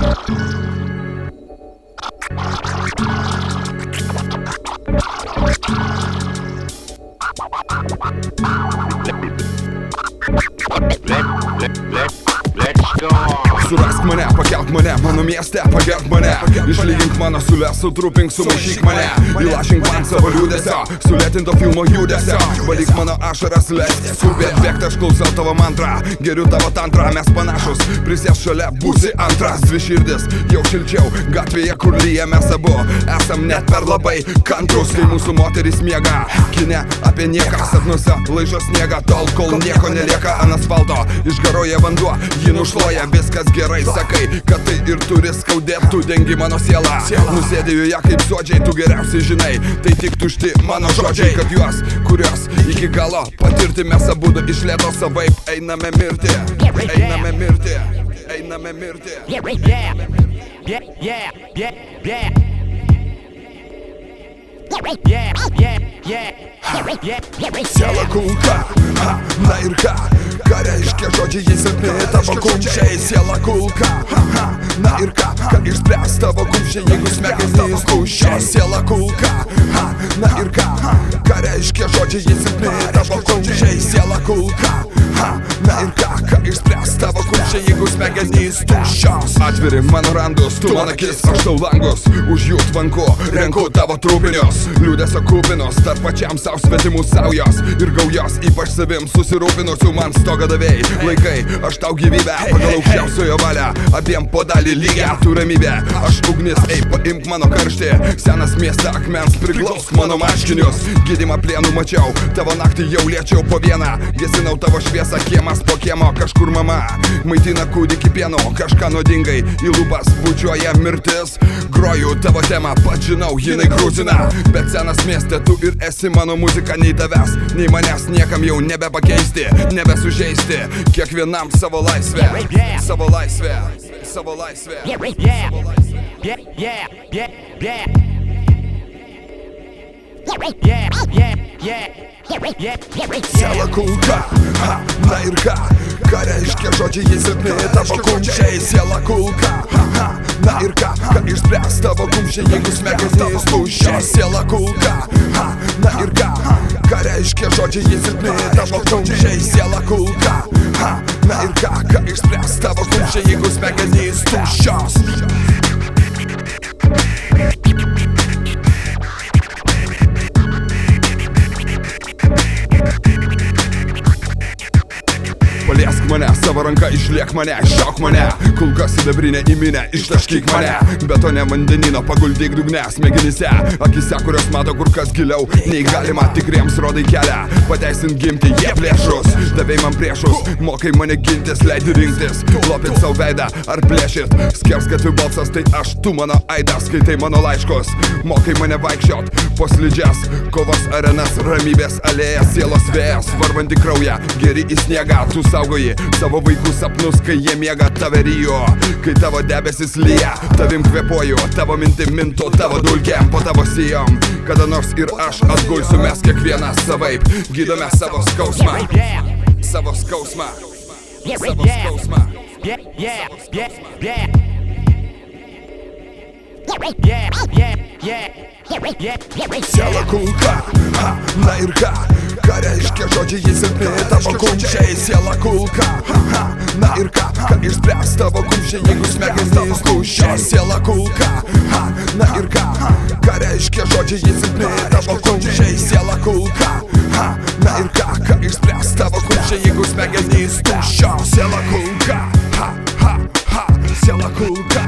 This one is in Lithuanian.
Surask mane, pakelk mane, mano mieste, pagerk mane. Išlygink mano sulę, sutrupink, sumaišyk mane. Įlašink man savo liūdesio, sulėtinto filmo judesio. Valyk mano ašaras, leisk skubėt bėgt, aš klausau tavo mantrą. Geriu tavo tantrą, mes panašus, prisės šalia, būsi antras. Dvi širdis, jau šilčiau, gatvėje kur lyja mes abu. Esam net per labai kantrus, kai mūsų moteris miega. Kine apie nieką, sapnuose laižo sniegą, tol kol nieko nelieka ant asfalto. Išgaroja vanduo, jį nušluoja, viskas gerai, sakai, kad tai ir turi skaudėt, tu dengi mano sielą. Nusėdė joje kaip žodžiai, tu geriausiai žinai, tai tik tušti mano žodžiai, kad juos, kurios iki galo patirti mes abudu iš lėto savaip einame mirti, einame mirti, einame mirti. Siela kulka, na ir ką, ką reiškia žodžiai, jis silpni tavo kumščiai. Siela kulka, na ir ką išspręs tavo kumščiai, jeigu smegenys tuščios. Siela kulka, na ir ką reiškia žodžiai, jis silpni tavo kumščiai. Siela kulka, na ir ką išspręs tavo kumščiai, jeigu smegenys tuščios. Atviri mano randus, tu man akis, aš tau langus, už jų tvanku renku tavo trupinius. Liūdesio kupinus, tarp pačiam savo svetimų saujos ir gaujos, ypač savim susirūpinusių man stogą davėjai. Laikai, aš tau gyvybę, pagal aukščiausiojo valią, abiem po dalį lygią tu ramybę. Aš ugnis, ei, paimk mano karštį, senas mieste akmens, priglausk mano marškinius. Gydymą plienų mačiau, tavo naktį jau liečiau po vieną, gesinau tavo šviesą kiemas po kiemo. Kažkur mama maitina kūdikį pienu, kažką nuodingai į lūpas bučiuoja mirtis. Groju tavo temą, pats žinau, jinai grūzina, bet senas mieste tu ir esi mano muzika. Nei tavęs, nei manęs niekam jau nebepakeisti, nebesužeisti. Kiekvienam savo laisvę, savo laisvę, savo laisvę. Siela kulka, na ir ką reiškia žodžiai, jis silpni tavo kumščiai. Siela kulka, na ir ką išspręs tavo kumščiai, jeigu smegenys tuščios. Siela kulka, na ir ką reiškia žodžiai, jis silpni tavo kumščiai. Siela kulka, na ir ką išspręs tavo kumščiai, jeigu smegenys tuščios. Paliesk mane, savo ranką išliek mane, šok mane, kulka sidabrinė į minę, ištaškyk mane. Betone vandenino paguldyk dugne, smegenyse, akise, kurios mato kur kas giliau nei galima, tikriems rodai kelią, pateisint gimti, jie plėšus. Davei man priešus, mokai mane gintis, leidi rinktis, lopit savo veidą ar plėšit. Skersgatvių balsas, tai aš, tu mano aidas, skaitai mano laiškus, mokai mane vaikščiot po slidžias kovos arenas, ramybės alėjas, sielos vėjas, varvanti kraują, geri į sniegą. Tu saugoji savo vaikų sapnus, kai jie miega, tave ryjo, kai tavo debesis lyja, tavim kvepuoju, tavo mintim mintu, tavo dulkėm po tavo sijom. Kada nors ir aš atgulsiu, mes kiekvienas savaip gydome savo skausmą, savo skausmą, savo skausmą. Siela kulka, na ir ką reiškia žodžiai, jis silpni tavo kumščiai. Siela kulka, na ir ką išspręs tavo kumščiai, jeigu smegenys tuščios. Siela kulka, na ir ką reiškia žodžiai, jis silpni tavo kumščiai. Siela kulka, na ir ką išspręs tavo kumščiai, jeigu smegenys tuščios. Siela kulka, siela kulka.